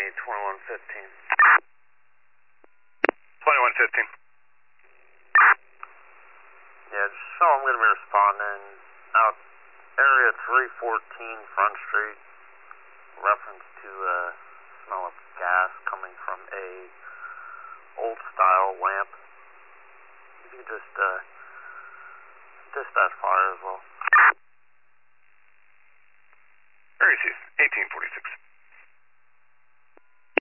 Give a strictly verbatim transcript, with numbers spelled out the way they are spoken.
County, twenty-one fifteen. twenty-one fifteen. Yeah, just so I'm going to be responding out area three fourteen Front Street, reference to a smell of gas coming from a old style lamp. You can just uh, dispatch fire as well. Area eighteen forty-six.